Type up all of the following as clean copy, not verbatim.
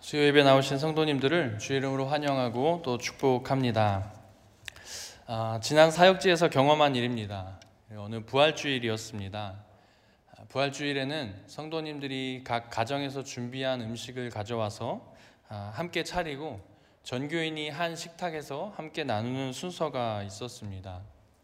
수요 예배 나오신 성도님들을 주의 이름으로 환영하고 또 축복합니다. 지난 사역지에서 경험한 일입니다. 어느 부활주일이었습니다. 부활주일에는 성도님들이 각 가정에서 준비한 음식을 가져와서 함께 차리고 전교인이 한 식탁에서 함께 나누는 순서가 있었습니다.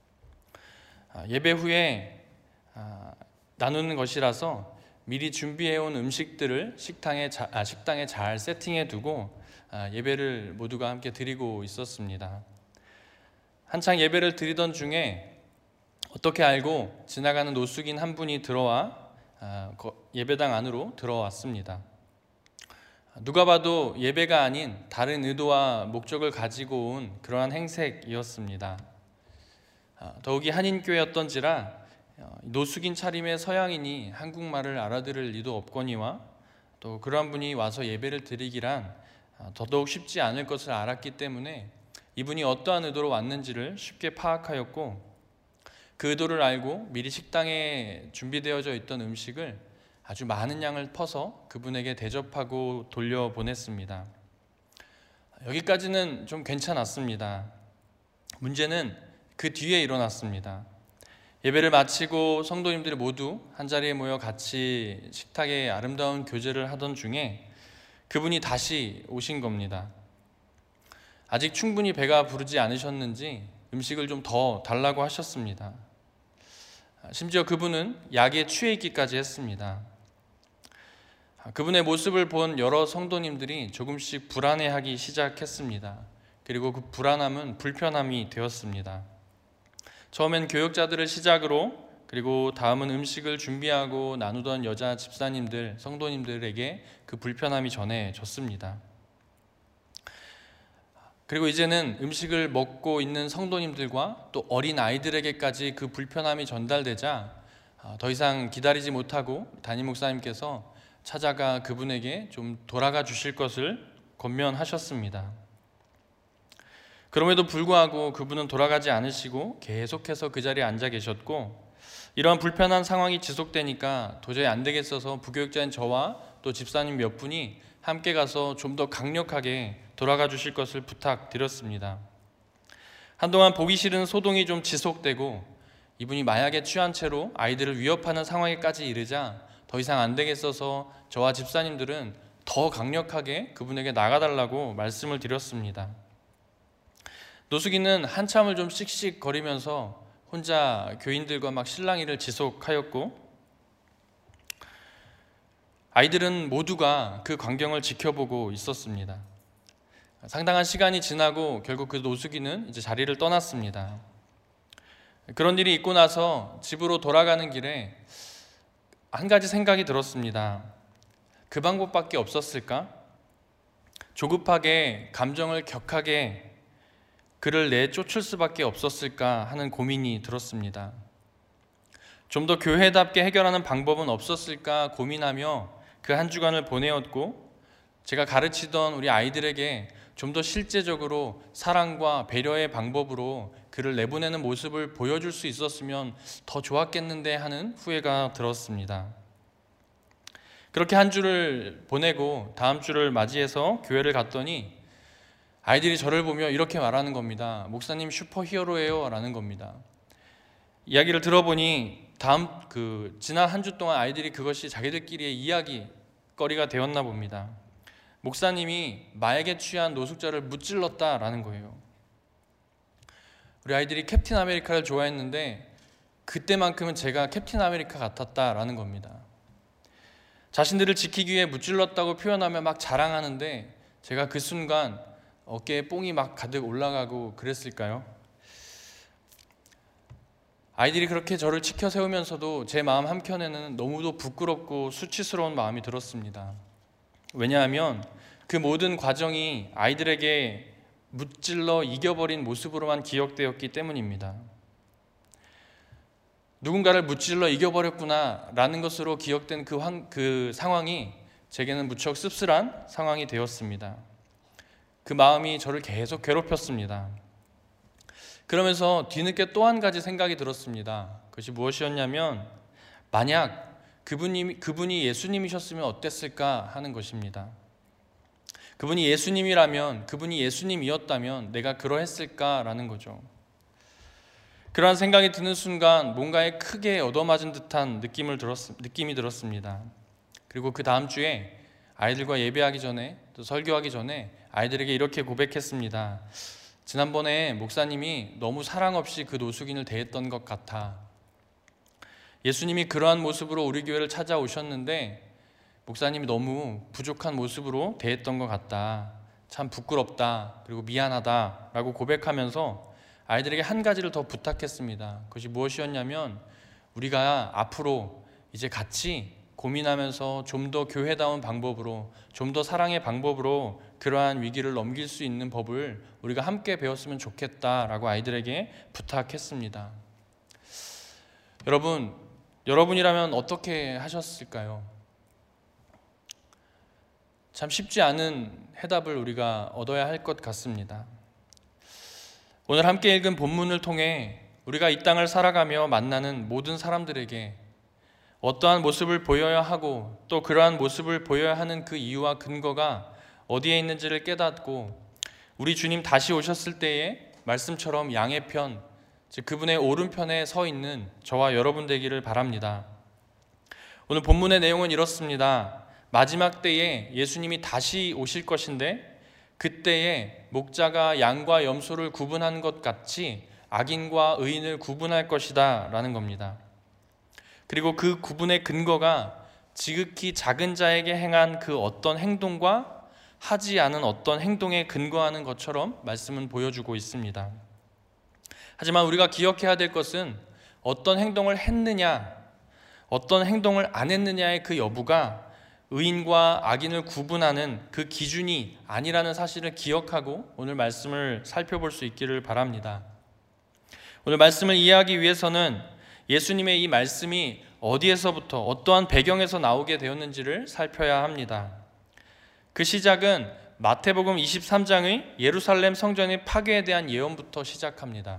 예배 후에 나누는 것이라서 미리 준비해온 음식들을 식당에 잘 세팅해 두고 예배를 모두가 함께 드리고 있었습니다. 한창 예배를 드리던 중에 어떻게 알고 지나가는 노숙인 한 분이 들어와 예배당 안으로 들어왔습니다. 누가 봐도 예배가 아닌 다른 의도와 목적을 가지고 온 그러한 행색이었습니다. 더욱이 한인교회였던지라 노숙인 차림의 서양인이 한국말을 알아들을 리도 없거니와 또 그러한 분이 와서 예배를 드리기란 더더욱 쉽지 않을 것을 알았기 때문에 이분이 어떠한 의도로 왔는지를 쉽게 파악하였고, 그 의도를 알고 미리 식당에 준비되어져 있던 음식을 아주 많은 양을 퍼서 그분에게 대접하고 돌려보냈습니다. 여기까지는 좀 괜찮았습니다. 문제는 그 뒤에 일어났습니다. 예배를 마치고 성도님들이 모두 한자리에 모여 같이 식탁에 아름다운 교제를 하던 중에 그분이 다시 오신 겁니다. 아직 충분히 배가 부르지 않으셨는지 음식을 좀 더 달라고 하셨습니다. 심지어 그분은 약에 취해 있기까지 했습니다. 그분의 모습을 본 여러 성도님들이 조금씩 불안해하기 시작했습니다. 그리고 그 불안함은 불편함이 되었습니다. 처음엔 교역자들을 시작으로, 그리고 다음은 음식을 준비하고 나누던 여자 집사님들, 성도님들에게 그 불편함이 전해졌습니다. 그리고 이제는 음식을 먹고 있는 성도님들과 또 어린 아이들에게까지 그 불편함이 전달되자 더 이상 기다리지 못하고 담임 목사님께서 찾아가 그분에게 좀 돌아가 주실 것을 권면하셨습니다. 그럼에도 불구하고 그분은 돌아가지 않으시고 계속해서 그 자리에 앉아 계셨고, 이러한 불편한 상황이 지속되니까 도저히 안 되겠어서 부교육자인 저와 또 집사님 몇 분이 함께 가서 좀 더 강력하게 돌아가 주실 것을 부탁드렸습니다. 한동안 보기 싫은 소동이 좀 지속되고 이분이 마약에 취한 채로 아이들을 위협하는 상황에까지 이르자 더 이상 안 되겠어서 저와 집사님들은 더 강력하게 그분에게 나가달라고 말씀을 드렸습니다. 노숙인은 한참을 좀 씩씩거리면서 혼자 교인들과 막 실랑이를 지속하였고, 아이들은 모두가 그 광경을 지켜보고 있었습니다. 상당한 시간이 지나고 결국 그 노숙인은 이제 자리를 떠났습니다. 그런 일이 있고 나서 집으로 돌아가는 길에 한 가지 생각이 들었습니다. 그 방법밖에 없었을까? 조급하게 감정을 격하게 그를 내쫓을 수밖에 없었을까 하는 고민이 들었습니다. 좀 더 교회답게 해결하는 방법은 없었을까 고민하며 그 한 주간을 보내었고, 제가 가르치던 우리 아이들에게 좀 더 실제적으로 사랑과 배려의 방법으로 그를 내보내는 모습을 보여줄 수 있었으면 더 좋았겠는데 하는 후회가 들었습니다. 그렇게 한 주를 보내고 다음 주를 맞이해서 교회를 갔더니 아이들이 저를 보며 이렇게 말하는 겁니다. 목사님 슈퍼히어로예요 라는 겁니다. 이야기를 들어보니 지난 한 주 동안 아이들이 그것이 자기들끼리의 이야기거리가 되었나 봅니다. 목사님이 마약에 취한 노숙자를 무찔렀다라는 거예요. 우리 아이들이 캡틴 아메리카를 좋아했는데 그때만큼은 제가 캡틴 아메리카 같았다라는 겁니다. 자신들을 지키기 위해 무찔렀다고 표현하며 막 자랑하는데 제가 그 순간 어깨에 뽕이 막 가득 올라가고 그랬을까요? 아이들이 그렇게 저를 치켜 세우면서도 제 마음 한켠에는 너무도 부끄럽고 수치스러운 마음이 들었습니다. 왜냐하면 그 모든 과정이 아이들에게 무찔러 이겨버린 모습으로만 기억되었기 때문입니다. 누군가를 무찔러 이겨버렸구나 라는 것으로 기억된 그 상황이 제게는 무척 씁쓸한 상황이 되었습니다. 그 마음이 저를 계속 괴롭혔습니다. 그러면서 뒤늦게 또 한 가지 생각이 들었습니다. 그것이 무엇이었냐면, 만약 그분이 예수님이셨으면 어땠을까 하는 것입니다. 그분이 예수님이라면, 그분이 예수님이었다면 내가 그러했을까라는 거죠. 그러한 생각이 드는 순간 뭔가에 크게 얻어맞은 듯한 느낌이 들었습니다. 그리고 그 다음 주에 아이들과 예배하기 전에, 또 설교하기 전에 아이들에게 이렇게 고백했습니다. 지난번에 목사님이 너무 사랑 없이 그 노숙인을 대했던 것 같아. 예수님이 그러한 모습으로 우리 교회를 찾아오셨는데 목사님이 너무 부족한 모습으로 대했던 것 같다. 참 부끄럽다. 그리고 미안하다 라고 고백하면서 아이들에게 한 가지를 더 부탁했습니다. 그것이 무엇이었냐면 우리가 앞으로 이제 같이 고민하면서 좀 더 교회다운 방법으로, 좀 더 사랑의 방법으로 그러한 위기를 넘길 수 있는 법을 우리가 함께 배웠으면 좋겠다라고 아이들에게 부탁했습니다. 여러분이라면 어떻게 하셨을까요? 참 쉽지 않은 해답을 우리가 얻어야 할 것 같습니다. 오늘 함께 읽은 본문을 통해 우리가 이 땅을 살아가며 만나는 모든 사람들에게 어떠한 모습을 보여야 하고 또 그러한 모습을 보여야 하는 그 이유와 근거가 어디에 있는지를 깨닫고 우리 주님 다시 오셨을 때에 말씀처럼 양의 편, 즉 그분의 오른편에 서 있는 저와 여러분 되기를 바랍니다. 오늘 본문의 내용은 이렇습니다. 마지막 때에 예수님이 다시 오실 것인데 그때에 목자가 양과 염소를 구분한 것 같이 악인과 의인을 구분할 것이다 라는 겁니다. 그리고 그 구분의 근거가 지극히 작은 자에게 행한 그 어떤 행동과 하지 않은 어떤 행동에 근거하는 것처럼 말씀은 보여주고 있습니다. 하지만 우리가 기억해야 될 것은 어떤 행동을 했느냐, 어떤 행동을 안 했느냐의 그 여부가 의인과 악인을 구분하는 그 기준이 아니라는 사실을 기억하고 오늘 말씀을 살펴볼 수 있기를 바랍니다. 오늘 말씀을 이해하기 위해서는 예수님의 이 말씀이 어디에서부터 어떠한 배경에서 나오게 되었는지를 살펴야 합니다. 그 시작은 마태복음 23장의 예루살렘 성전의 파괴에 대한 예언부터 시작합니다.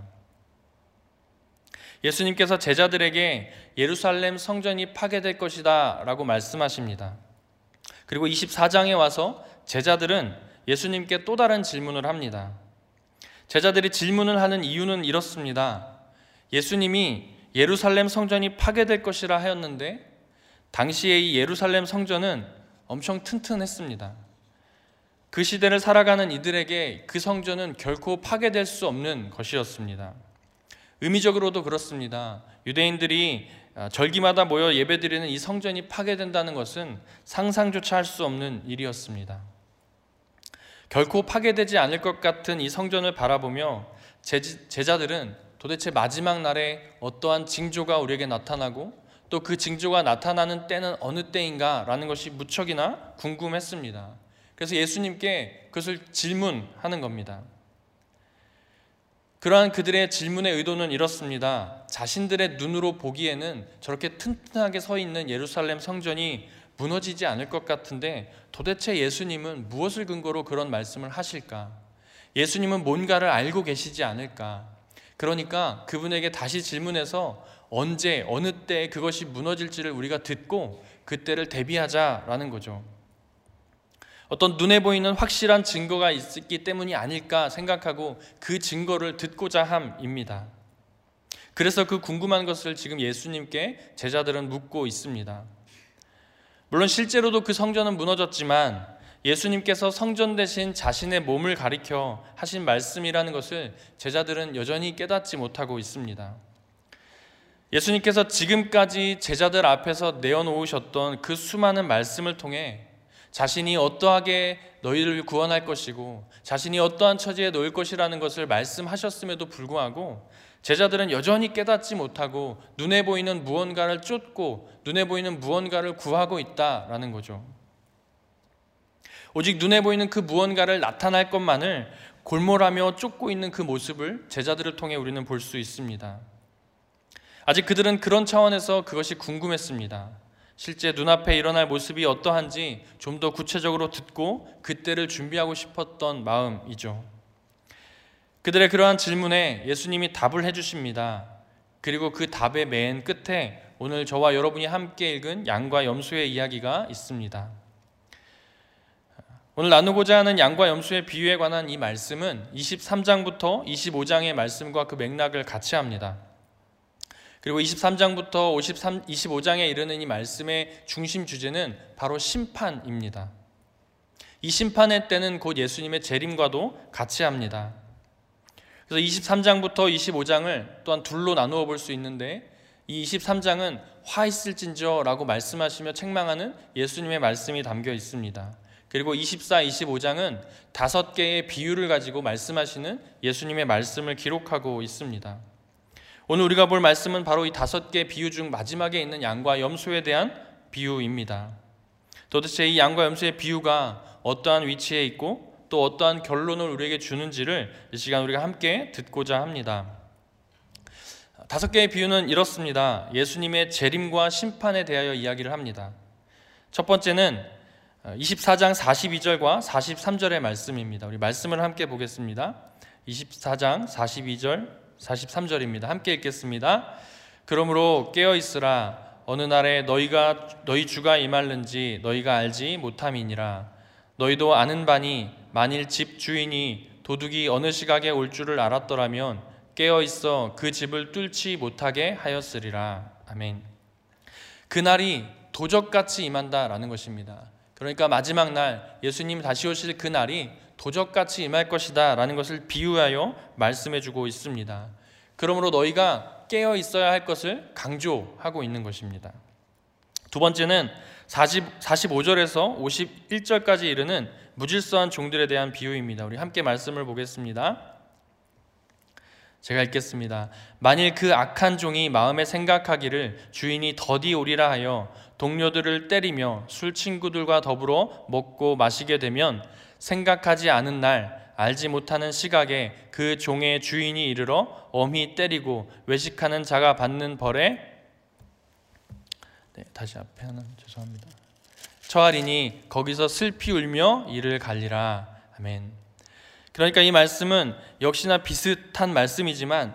예수님께서 제자들에게 예루살렘 성전이 파괴될 것이다 라고 말씀하십니다. 그리고 24장에 와서 제자들은 예수님께 또 다른 질문을 합니다. 제자들이 질문을 하는 이유는 이렇습니다. 예수님이 예루살렘 성전이 파괴될 것이라 하였는데 당시에 이 예루살렘 성전은 엄청 튼튼했습니다. 그 시대를 살아가는 이들에게 그 성전은 결코 파괴될 수 없는 것이었습니다. 의미적으로도 그렇습니다. 유대인들이 절기마다 모여 예배드리는 이 성전이 파괴된다는 것은 상상조차 할 수 없는 일이었습니다. 결코 파괴되지 않을 것 같은 이 성전을 바라보며 제자들은 도대체 마지막 날에 어떠한 징조가 우리에게 나타나고 또 그 징조가 나타나는 때는 어느 때인가 라는 것이 무척이나 궁금했습니다. 그래서 예수님께 그것을 질문하는 겁니다. 그러한 그들의 질문의 의도는 이렇습니다. 자신들의 눈으로 보기에는 저렇게 튼튼하게 서 있는 예루살렘 성전이 무너지지 않을 것 같은데 도대체 예수님은 무엇을 근거로 그런 말씀을 하실까? 예수님은 뭔가를 알고 계시지 않을까? 그러니까 그분에게 다시 질문해서 언제, 어느 때 그것이 무너질지를 우리가 듣고 그때를 대비하자라는 거죠. 어떤 눈에 보이는 확실한 증거가 있기 때문이 아닐까 생각하고 그 증거를 듣고자 함입니다. 그래서 그 궁금한 것을 지금 예수님께 제자들은 묻고 있습니다. 물론 실제로도 그 성전은 무너졌지만 예수님께서 성전 대신 자신의 몸을 가리켜 하신 말씀이라는 것을 제자들은 여전히 깨닫지 못하고 있습니다. 예수님께서 지금까지 제자들 앞에서 내어놓으셨던 그 수많은 말씀을 통해 자신이 어떠하게 너희를 구원할 것이고 자신이 어떠한 처지에 놓일 것이라는 것을 말씀하셨음에도 불구하고 제자들은 여전히 깨닫지 못하고 눈에 보이는 무언가를 쫓고 눈에 보이는 무언가를 구하고 있다라는 거죠. 오직 눈에 보이는 그 무언가를 나타날 것만을 골몰하며 쫓고 있는 그 모습을 제자들을 통해 우리는 볼 수 있습니다. 아직 그들은 그런 차원에서 그것이 궁금했습니다. 실제 눈앞에 일어날 모습이 어떠한지 좀 더 구체적으로 듣고 그때를 준비하고 싶었던 마음이죠. 그들의 그러한 질문에 예수님이 답을 해주십니다. 그리고 그 답의 맨 끝에 오늘 저와 여러분이 함께 읽은 양과 염소의 이야기가 있습니다. 오늘 나누고자 하는 양과 염소의 비유에 관한 이 말씀은 23장부터 25장의 말씀과 그 맥락을 같이 합니다. 그리고 23장부터 25장에 이르는 이 말씀의 중심 주제는 바로 심판입니다. 이 심판의 때는 곧 예수님의 재림과도 같이 합니다. 그래서 23장부터 25장을 또한 둘로 나누어 볼 수 있는데, 이 23장은 화 있을진저 라고 말씀하시며 책망하는 예수님의 말씀이 담겨 있습니다. 그리고 24, 25장은 5개의 비유를 가지고 말씀하시는 예수님의 말씀을 기록하고 있습니다. 오늘 우리가 볼 말씀은 바로 이 5개의 비유 중 마지막에 있는 양과 염소에 대한 비유입니다. 도대체 이 양과 염소의 비유가 어떠한 위치에 있고 또 어떠한 결론을 우리에게 주는지를 이 시간 우리가 함께 듣고자 합니다. 5개의 비유는 이렇습니다. 예수님의 재림과 심판에 대하여 이야기를 합니다. 첫 번째는 24장 42절과 43절의 말씀입니다. 우리 말씀을 함께 보겠습니다. 24장 42절, 43절입니다. 함께 읽겠습니다. 그러므로 깨어있으라. 어느 날에 너희 주가 임할는지 너희가 알지 못함이니라. 너희도 아는 바니 만일 집 주인이 도둑이 어느 시각에 올 줄을 알았더라면 깨어있어 그 집을 뚫지 못하게 하였으리라. 아멘. 그날이 도적같이 임한다라는 것입니다. 그러니까 마지막 날 예수님 다시 오실 그 날이 도적같이 임할 것이다 라는 것을 비유하여 말씀해 주고 있습니다. 그러므로 너희가 깨어 있어야 할 것을 강조하고 있는 것입니다. 두 번째는 45절에서 51절까지 이르는 무질서한 종들에 대한 비유입니다. 우리 함께 말씀을 보겠습니다. 제가 읽겠습니다. 만일 그 악한 종이 마음에 생각하기를 주인이 더디 오리라 하여 동료들을 때리며 술 친구들과 더불어 먹고 마시게 되면 생각하지 않은 날 알지 못하는 시각에 그 종의 주인이 이르러 엄히 때리고 외식하는 자가 받는 벌에 다시 앞에 하나 죄송합니다. 처하리니 거기서 슬피 울며 이를 갈리라. 아멘. 그러니까 이 말씀은 역시나 비슷한 말씀이지만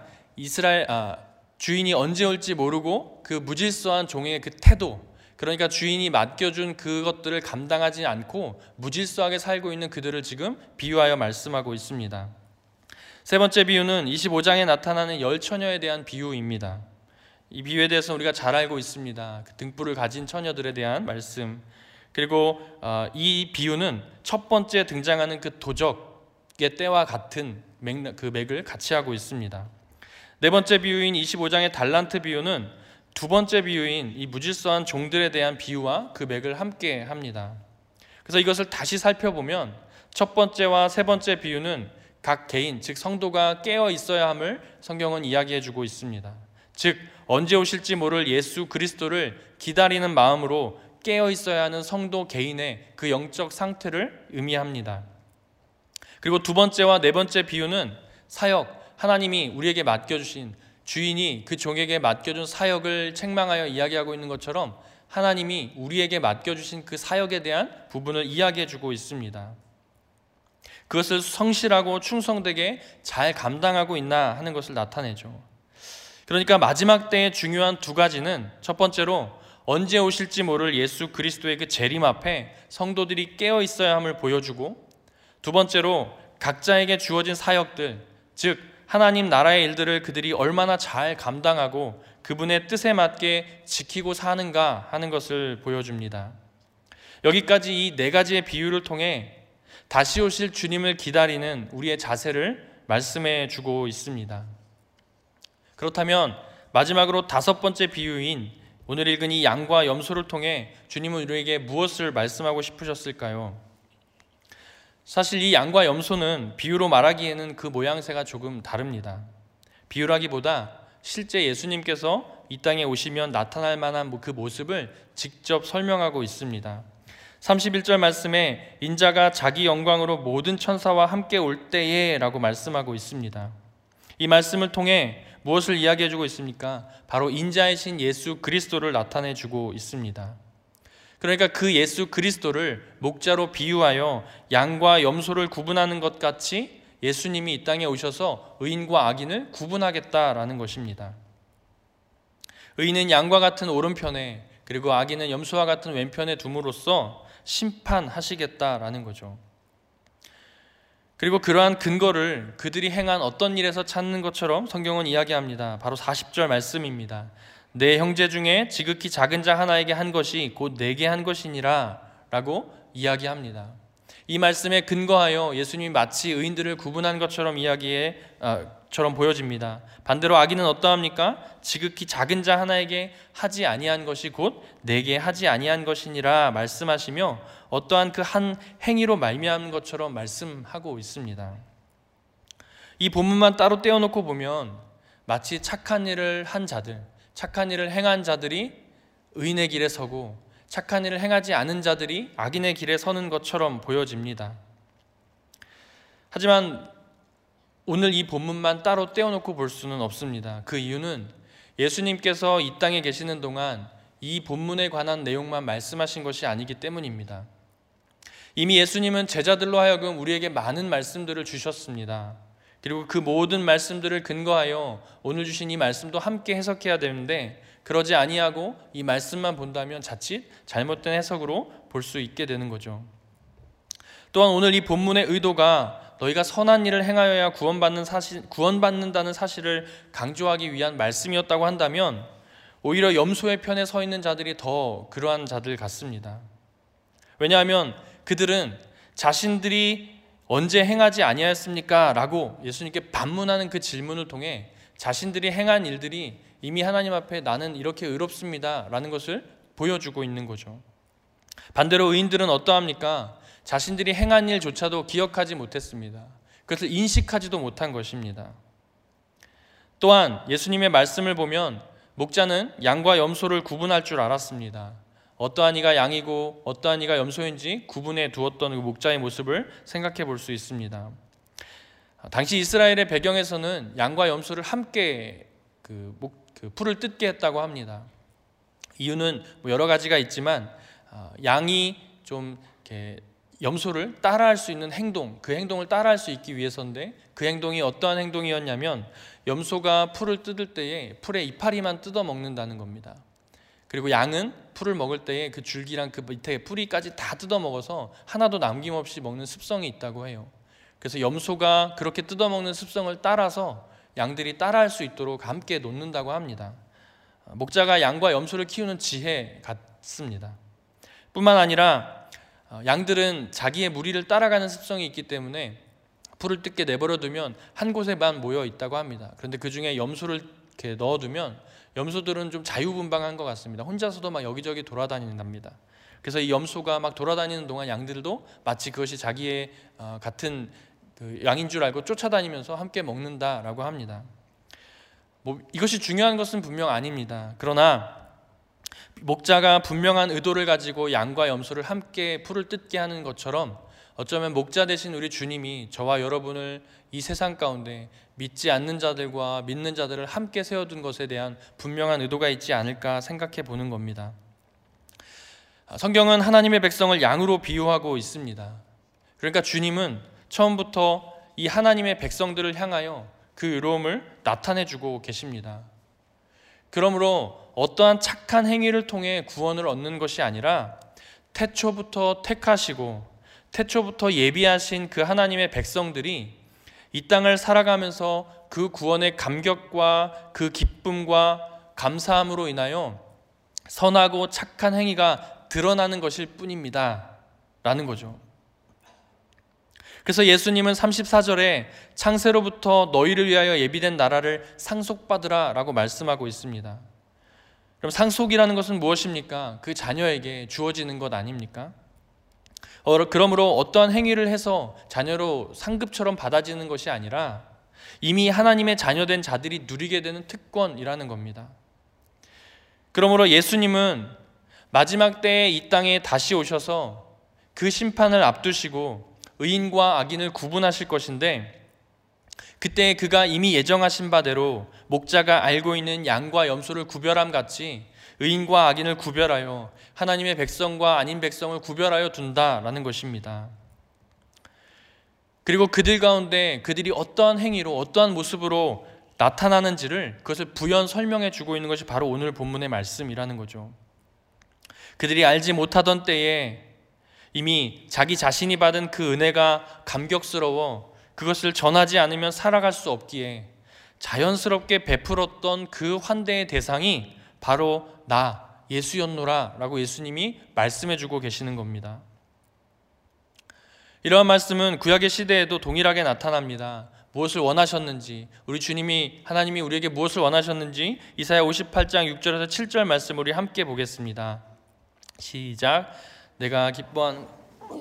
주인이 언제 올지 모르고 그 무질서한 종의 그 태도, 그러니까 주인이 맡겨준 그것들을 감당하지 않고 무질서하게 살고 있는 그들을 지금 비유하여 말씀하고 있습니다. 세 번째 비유는 25장에 나타나는 열 처녀에 대한 비유입니다. 이 비유에 대해서 우리가 잘 알고 있습니다. 그 등불을 가진 처녀들에 대한 말씀. 그리고 이 비유는 첫 번째 등장하는 그 도적의 때와 같은 맥을 같이 하고 있습니다. 네 번째 비유인 25장의 달란트 비유는 두 번째 비유인 이 무질서한 종들에 대한 비유와 그 맥을 함께 합니다. 그래서 이것을 다시 살펴보면 첫 번째와 세 번째 비유는 각 개인, 즉 성도가 깨어 있어야 함을 성경은 이야기해 주고 있습니다. 즉 언제 오실지 모를 예수 그리스도를 기다리는 마음으로 깨어 있어야 하는 성도 개인의 그 영적 상태를 의미합니다. 그리고 두 번째와 네 번째 비유는 사역, 하나님이 우리에게 맡겨주신, 주인이 그 종에게 맡겨준 사역을 책망하여 이야기하고 있는 것처럼 하나님이 우리에게 맡겨주신 그 사역에 대한 부분을 이야기해 주고 있습니다. 그것을 성실하고 충성되게 잘 감당하고 있나 하는 것을 나타내죠. 그러니까 마지막 때의 중요한 두 가지는 첫 번째로 언제 오실지 모를 예수 그리스도의 그 재림 앞에 성도들이 깨어 있어야 함을 보여주고, 두 번째로 각자에게 주어진 사역들, 즉 하나님 나라의 일들을 그들이 얼마나 잘 감당하고 그분의 뜻에 맞게 지키고 사는가 하는 것을 보여줍니다. 여기까지 이 네 가지의 비유를 통해 다시 오실 주님을 기다리는 우리의 자세를 말씀해 주고 있습니다. 그렇다면 마지막으로 다섯 번째 비유인 오늘 읽은 이 양과 염소를 통해 주님은 우리에게 무엇을 말씀하고 싶으셨을까요? 사실 이 양과 염소는 비유로 말하기에는 그 모양새가 조금 다릅니다. 비유라기보다 실제 예수님께서 이 땅에 오시면 나타날 만한 그 모습을 직접 설명하고 있습니다. 31절 말씀에 인자가 자기 영광으로 모든 천사와 함께 올 때에 라고 말씀하고 있습니다. 이 말씀을 통해 무엇을 이야기해주고 있습니까? 바로 인자이신 예수 그리스도를 나타내주고 있습니다. 그러니까 그 예수 그리스도를 목자로 비유하여 양과 염소를 구분하는 것 같이 예수님이 이 땅에 오셔서 의인과 악인을 구분하겠다라는 것입니다. 의인은 양과 같은 오른편에, 그리고 악인은 염소와 같은 왼편에 둠으로써 심판하시겠다라는 거죠. 그리고 그러한 근거를 그들이 행한 어떤 일에서 찾는 것처럼 성경은 이야기합니다. 바로 40절 말씀입니다. 내 형제 중에 지극히 작은 자 하나에게 한 것이 곧 내게 한 것이니라 라고 이야기합니다. 이 말씀에 근거하여 예수님이 마치 의인들을 구분한 것처럼 처럼 보여집니다. 반대로 악인은 어떠합니까? 지극히 작은 자 하나에게 하지 아니한 것이 곧 내게 하지 아니한 것이니라 말씀하시며 어떠한 그 한 행위로 말미암은 것처럼 말씀하고 있습니다. 이 본문만 따로 떼어놓고 보면 마치 착한 일을 한 자들, 착한 일을 행한 자들이 의인의 길에 서고 착한 일을 행하지 않은 자들이 악인의 길에 서는 것처럼 보여집니다. 하지만 오늘 이 본문만 따로 떼어놓고 볼 수는 없습니다. 그 이유는 예수님께서 이 땅에 계시는 동안 이 본문에 관한 내용만 말씀하신 것이 아니기 때문입니다. 이미 예수님은 제자들로 하여금 우리에게 많은 말씀들을 주셨습니다. 그리고 그 모든 말씀들을 근거하여 오늘 주신 이 말씀도 함께 해석해야 되는데 그러지 아니하고 이 말씀만 본다면 자칫 잘못된 해석으로 볼 수 있게 되는 거죠. 또한 오늘 이 본문의 의도가 너희가 선한 일을 행하여야 구원받는다는 사실을 강조하기 위한 말씀이었다고 한다면 오히려 염소의 편에 서 있는 자들이 더 그러한 자들 같습니다. 왜냐하면 그들은 자신들이 언제 행하지 아니하였습니까? 라고 예수님께 반문하는 그 질문을 통해 자신들이 행한 일들이 이미 하나님 앞에 나는 이렇게 의롭습니다 라는 것을 보여주고 있는 거죠. 반대로 의인들은 어떠합니까? 자신들이 행한 일조차도 기억하지 못했습니다. 그것을 인식하지도 못한 것입니다. 또한 예수님의 말씀을 보면 목자는 양과 염소를 구분할 줄 알았습니다. 어떠한 이가 양이고 어떠한 이가 염소인지 구분해 두었던 그 목자의 모습을 생각해 볼 수 있습니다. 당시 이스라엘의 배경에서는 양과 염소를 함께 풀을 뜯게 했다고 합니다. 이유는 여러 가지가 있지만 양이 좀 이렇게 염소를 따라할 수 있는 행동, 그 행동을 따라할 수 있기 위해서인데 그 행동이 어떠한 행동이었냐면 염소가 풀을 뜯을 때에 풀의 이파리만 뜯어 먹는다는 겁니다. 그리고 양은 풀을 먹을 때에 그 줄기랑 그 밑에 뿌리까지 다 뜯어 먹어서 하나도 남김없이 먹는 습성이 있다고 해요. 그래서 염소가 그렇게 뜯어 먹는 습성을 따라서 양들이 따라할 수 있도록 함께 놓는다고 합니다. 목자가 양과 염소를 키우는 지혜 같습니다. 뿐만 아니라 양들은 자기의 무리를 따라가는 습성이 있기 때문에 풀을 뜯게 내버려두면 한 곳에만 모여 있다고 합니다. 그런데 그 중에 염소를 이렇게 넣어두면 염소들은 좀 자유분방한 것 같습니다. 혼자서도 막 여기저기 돌아다닌답니다. 그래서 이 염소가 막 돌아다니는 동안 양들도 마치 그것이 자기의 같은 그 양인 줄 알고 쫓아다니면서 함께 먹는다라고 합니다. 이것이 중요한 것은 분명 아닙니다. 그러나 목자가 분명한 의도를 가지고 양과 염소를 함께 풀을 뜯게 하는 것처럼 어쩌면 목자 되신 우리 주님이 저와 여러분을 이 세상 가운데 믿지 않는 자들과 믿는 자들을 함께 세워둔 것에 대한 분명한 의도가 있지 않을까 생각해 보는 겁니다. 성경은 하나님의 백성을 양으로 비유하고 있습니다. 그러니까 주님은 처음부터 이 하나님의 백성들을 향하여 그 의로움을 나타내주고 계십니다. 그러므로 어떠한 착한 행위를 통해 구원을 얻는 것이 아니라 태초부터 택하시고 태초부터 예비하신 그 하나님의 백성들이 이 땅을 살아가면서 그 구원의 감격과 그 기쁨과 감사함으로 인하여 선하고 착한 행위가 드러나는 것일 뿐입니다 라는 거죠. 그래서 예수님은 34절에 창세로부터 너희를 위하여 예비된 나라를 상속받으라 라고 말씀하고 있습니다. 그럼 상속이라는 것은 무엇입니까? 그 자녀에게 주어지는 것 아닙니까? 그러므로 어떠한 행위를 해서 자녀로 상급처럼 받아지는 것이 아니라 이미 하나님의 자녀된 자들이 누리게 되는 특권이라는 겁니다. 그러므로 예수님은 마지막 때에 이 땅에 다시 오셔서 그 심판을 앞두시고 의인과 악인을 구분하실 것인데 그때 그가 이미 예정하신 바대로 목자가 알고 있는 양과 염소를 구별함 같이 의인과 악인을 구별하여 하나님의 백성과 아닌 백성을 구별하여 둔다라는 것입니다. 그리고 그들 가운데 그들이 어떠한 행위로 어떠한 모습으로 나타나는지를 그것을 부연 설명해 주고 있는 것이 바로 오늘 본문의 말씀이라는 거죠. 그들이 알지 못하던 때에 이미 자기 자신이 받은 그 은혜가 감격스러워 그것을 전하지 않으면 살아갈 수 없기에 자연스럽게 베풀었던 그 환대의 대상이 바로 나 예수였노라 라고 예수님이 말씀해 주고 계시는 겁니다. 이러한 말씀은 구약의 시대에도 동일하게 나타납니다. 무엇을 원하셨는지, 우리 주님이 하나님이 우리에게 무엇을 원하셨는지 이사야 58장 6절에서 7절 말씀 우리 함께 보겠습니다. 시작. 내가 기뻐한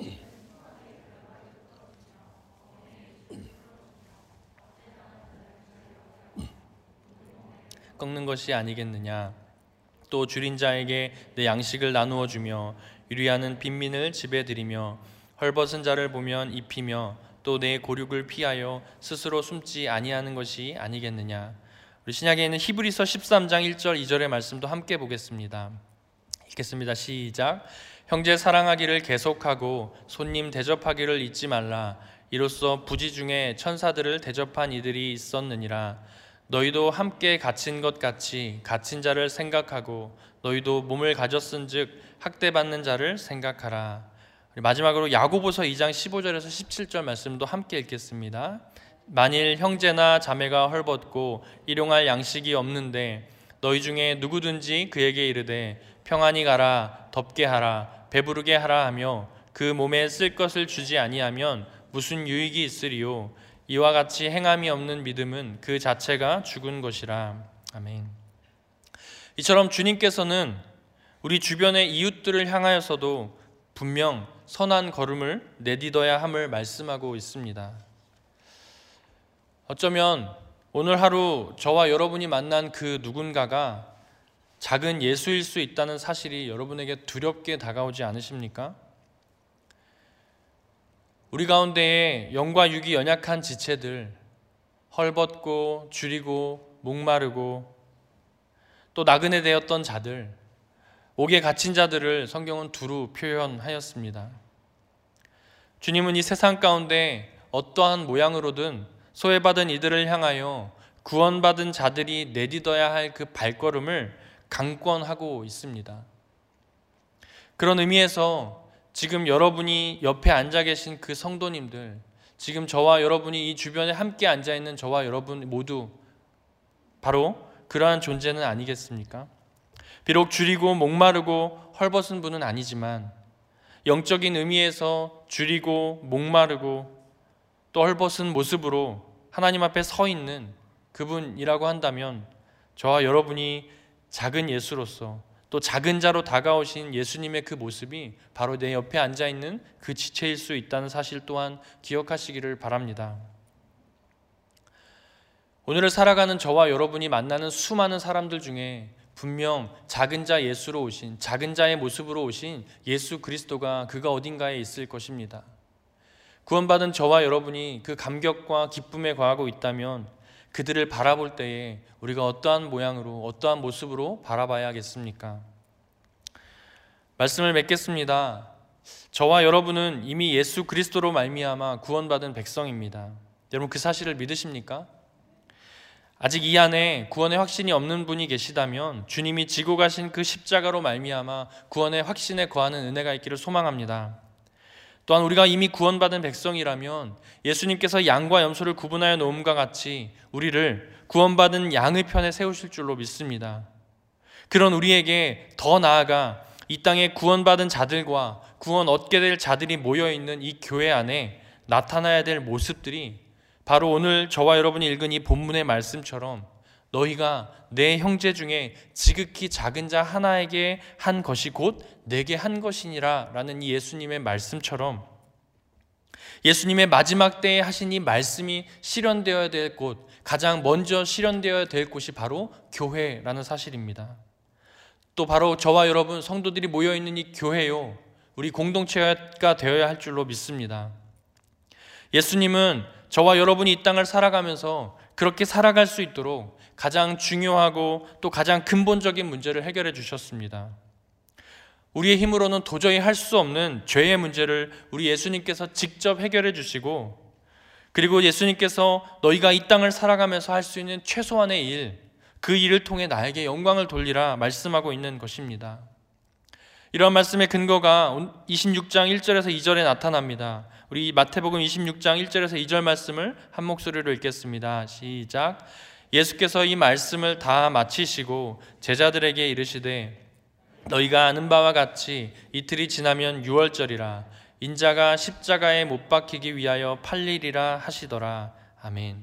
꺾는 것이 아니겠느냐. 또 줄인 자에게 내 양식을 나누어 주며 유리하는 빈민을 집에 들이며 헐벗은 자를 보면 입히며 또 내 고륙을 피하여 스스로 숨지 아니하는 것이 아니겠느냐. 우리 신약에 있는 히브리서 13장 1절 2절의 말씀도 함께 보겠습니다. 읽겠습니다. 시작. 형제 사랑하기를 계속하고 손님 대접하기를 잊지 말라. 이로써 부지 중에 천사들을 대접한 이들이 있었느니라. 너희도 함께 갇힌 것 같이 갇힌 자를 생각하고 너희도 몸을 가졌은즉 학대받는 자를 생각하라. 마지막으로 야고보서 2장 15절에서 17절 말씀도 함께 읽겠습니다. 만일 형제나 자매가 헐벗고 일용할 양식이 없는데 너희 중에 누구든지 그에게 이르되 평안히 가라 덥게 하라 배부르게 하라 하며 그 몸에 쓸 것을 주지 아니하면 무슨 유익이 있으리요. 이와 같이 행함이 없는 믿음은 그 자체가 죽은 것이라. 아멘. 이처럼 주님께서는 우리 주변의 이웃들을 향하여서도 분명 선한 걸음을 내딛어야 함을 말씀하고 있습니다. 어쩌면 오늘 하루 저와 여러분이 만난 그 누군가가 작은 예수일 수 있다는 사실이 여러분에게 두렵게 다가오지 않으십니까? 우리 가운데에 영과 육이 연약한 지체들, 헐벗고 줄이고 목마르고 또 나그네 되었던 자들, 옥에 갇힌 자들을 성경은 두루 표현하였습니다. 주님은 이 세상 가운데 어떠한 모양으로든 소외받은 이들을 향하여 구원받은 자들이 내딛어야 할 그 발걸음을 강권하고 있습니다. 그런 의미에서 지금 여러분이 옆에 앉아 계신 그 성도님들, 지금 저와 여러분이 이 주변에 함께 앉아 있는 저와 여러분 모두 바로 그러한 존재는 아니겠습니까? 비록 줄이고 목마르고 헐벗은 분은 아니지만 영적인 의미에서 줄이고 목마르고 또 헐벗은 모습으로 하나님 앞에 서 있는 그분이라고 한다면 저와 여러분이 작은 예수로서 또 작은 자로 다가오신 예수님의 그 모습이 바로 내 옆에 앉아있는 그 지체일 수 있다는 사실 또한 기억하시기를 바랍니다. 오늘을 살아가는 저와 여러분이 만나는 수많은 사람들 중에 분명 작은 자 예수로 오신, 작은 자의 모습으로 오신 예수 그리스도가 그가 어딘가에 있을 것입니다. 구원받은 저와 여러분이 그 감격과 기쁨에 거하고 있다면 그들을 바라볼 때에 우리가 어떠한 모양으로, 어떠한 모습으로 바라봐야겠습니까? 말씀을 맺겠습니다. 저와 여러분은 이미 예수 그리스도로 말미암아 구원받은 백성입니다. 여러분 그 사실을 믿으십니까? 아직 이 안에 구원의 확신이 없는 분이 계시다면 주님이 지고 가신 그 십자가로 말미암아 구원의 확신에 거하는 은혜가 있기를 소망합니다. 또한 우리가 이미 구원받은 백성이라면 예수님께서 양과 염소를 구분하여 놓음과 같이 우리를 구원받은 양의 편에 세우실 줄로 믿습니다. 그런 우리에게 더 나아가 이 땅에 구원받은 자들과 구원 얻게 될 자들이 모여있는 이 교회 안에 나타나야 될 모습들이 바로 오늘 저와 여러분이 읽은 이 본문의 말씀처럼 너희가 내 형제 중에 지극히 작은 자 하나에게 한 것이 곧 내게 한 것이니라 라는 이 예수님의 말씀처럼 예수님의 마지막 때에 하신 이 말씀이 실현되어야 될 곳, 가장 먼저 실현되어야 될 곳이 바로 교회라는 사실입니다. 또 바로 저와 여러분 성도들이 모여있는 이 교회요, 우리 공동체가 되어야 할 줄로 믿습니다. 예수님은 저와 여러분이 이 땅을 살아가면서 그렇게 살아갈 수 있도록 가장 중요하고 또 가장 근본적인 문제를 해결해 주셨습니다. 우리의 힘으로는 도저히 할 수 없는 죄의 문제를 우리 예수님께서 직접 해결해 주시고, 그리고 예수님께서 너희가 이 땅을 살아가면서 할 수 있는 최소한의 일, 그 일을 통해 나에게 영광을 돌리라 말씀하고 있는 것입니다. 이런 말씀의 근거가 26장 1절에서 2절에 나타납니다. 우리 마태복음 26장 1절에서 2절 말씀을 한 목소리로 읽겠습니다. 시작. 예수께서 이 말씀을 다 마치시고 제자들에게 이르시되 너희가 아는 바와 같이 이틀이 지나면 유월절이라 인자가 십자가에 못 박히기 위하여 팔리리라 하시더라. 아멘.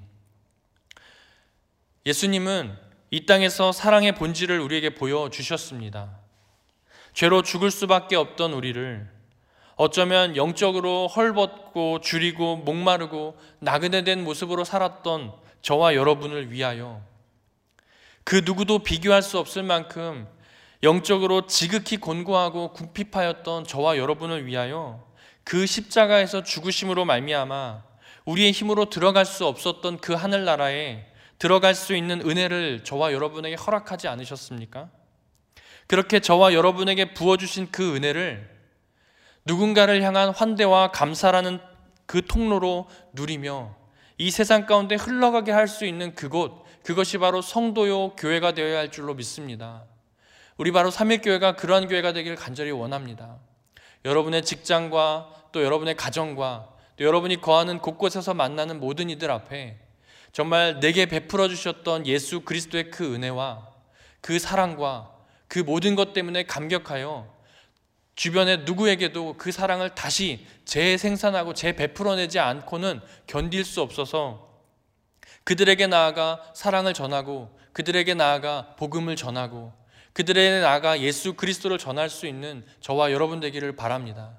예수님은 이 땅에서 사랑의 본질을 우리에게 보여주셨습니다. 죄로 죽을 수밖에 없던 우리를 어쩌면 영적으로 헐벗고 주리고 목마르고 나그네된 모습으로 살았던 저와 여러분을 위하여 그 누구도 비교할 수 없을 만큼 영적으로 지극히 곤고하고 궁핍하였던 저와 여러분을 위하여 그 십자가에서 죽으심으로 말미암아 우리의 힘으로 들어갈 수 없었던 그 하늘나라에 들어갈 수 있는 은혜를 저와 여러분에게 허락하지 않으셨습니까? 그렇게 저와 여러분에게 부어주신 그 은혜를 누군가를 향한 환대와 감사라는 그 통로로 누리며 이 세상 가운데 흘러가게 할 수 있는 그것이 바로 성도요 교회가 되어야 할 줄로 믿습니다. 우리 바로 삼일교회가 그러한 교회가 되기를 간절히 원합니다. 여러분의 직장과 또 여러분의 가정과 또 여러분이 거하는 곳곳에서 만나는 모든 이들 앞에 정말 내게 베풀어 주셨던 예수 그리스도의 그 은혜와 그 사랑과 그 모든 것 때문에 감격하여 주변의 누구에게도 그 사랑을 다시 재생산하고 재베풀어내지 않고는 견딜 수 없어서 그들에게 나아가 사랑을 전하고 그들에게 나아가 복음을 전하고 그들에게 나아가 예수 그리스도를 전할 수 있는 저와 여러분 되기를 바랍니다.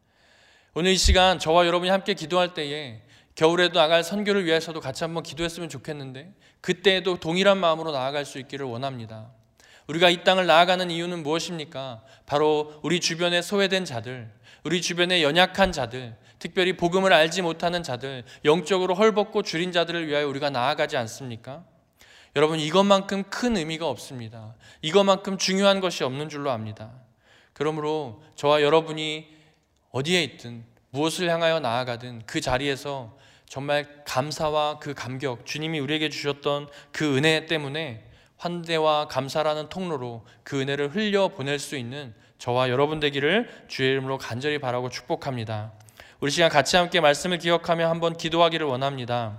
오늘 이 시간 저와 여러분이 함께 기도할 때에 겨울에도 나갈 선교를 위해서도 같이 한번 기도했으면 좋겠는데 그때에도 동일한 마음으로 나아갈 수 있기를 원합니다. 우리가 이 땅을 나아가는 이유는 무엇입니까? 바로 우리 주변에 소외된 자들, 우리 주변에 연약한 자들, 특별히 복음을 알지 못하는 자들, 영적으로 헐벗고 줄인 자들을 위하여 우리가 나아가지 않습니까? 여러분, 이것만큼 큰 의미가 없습니다. 이것만큼 중요한 것이 없는 줄로 압니다. 그러므로 저와 여러분이 어디에 있든 무엇을 향하여 나아가든 그 자리에서 정말 감사와 그 감격, 주님이 우리에게 주셨던 그 은혜 때문에 환대와 감사라는 통로로 그 은혜를 흘려보낼 수 있는 저와 여러분 되기를 주의 이름으로 간절히 바라고 축복합니다. 우리 시간 같이 함께 말씀을 기억하며 한번 기도하기를 원합니다.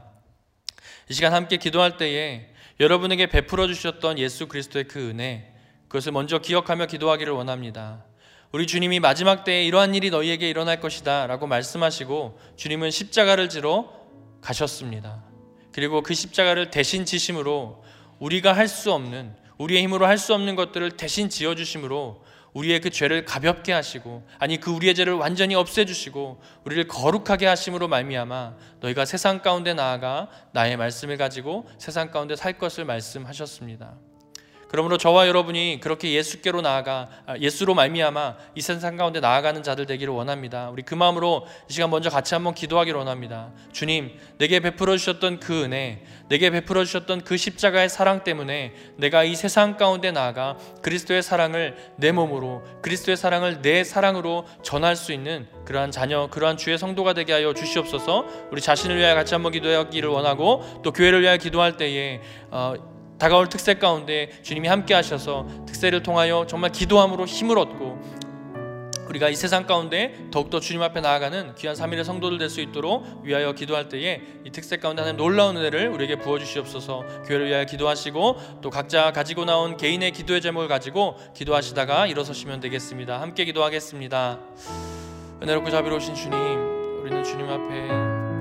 이 시간 함께 기도할 때에 여러분에게 베풀어 주셨던 예수 그리스도의 그 은혜, 그것을 먼저 기억하며 기도하기를 원합니다. 우리 주님이 마지막 때에 이러한 일이 너희에게 일어날 것이다 라고 말씀하시고 주님은 십자가를 지러 가셨습니다. 그리고 그 십자가를 대신 지심으로 우리가 할 수 없는, 우리의 힘으로 할 수 없는 것들을 대신 지어주심으로 우리의 그 죄를 가볍게 하시고, 아니 그 우리의 죄를 완전히 없애주시고 우리를 거룩하게 하심으로 말미암아 너희가 세상 가운데 나아가 나의 말씀을 가지고 세상 가운데 살 것을 말씀하셨습니다. 그러므로 저와 여러분이 그렇게 예수께로 나아가 예수로 말미암아 이 세상 가운데 나아가는 자들 되기를 원합니다. 우리 그 마음으로 이 시간 먼저 같이 한번 기도하기를 원합니다. 주님, 내게 베풀어 주셨던 그 은혜, 내게 베풀어 주셨던 그 십자가의 사랑 때문에 내가 이 세상 가운데 나아가 그리스도의 사랑을 내 몸으로, 그리스도의 사랑을 내 사랑으로 전할 수 있는 그러한 자녀, 그러한 주의 성도가 되게 하여 주시옵소서. 우리 자신을 위하여 같이 한번 기도하기를 원하고 또 교회를 위하여 기도할 때에 다가올 특세 가운데 주님이 함께 하셔서 특세를 통하여 정말 기도함으로 힘을 얻고 우리가 이 세상 가운데 더욱더 주님 앞에 나아가는 귀한 3일의 성도들 될 수 있도록 위하여 기도할 때에 이 특세 가운데 하나님 놀라운 은혜를 우리에게 부어주시옵소서. 교회를 위하여 기도하시고 또 각자 가지고 나온 개인의 기도의 제목을 가지고 기도하시다가 일어서시면 되겠습니다. 함께 기도하겠습니다. 은혜롭고 자비로우신 주님, 우리는 주님 앞에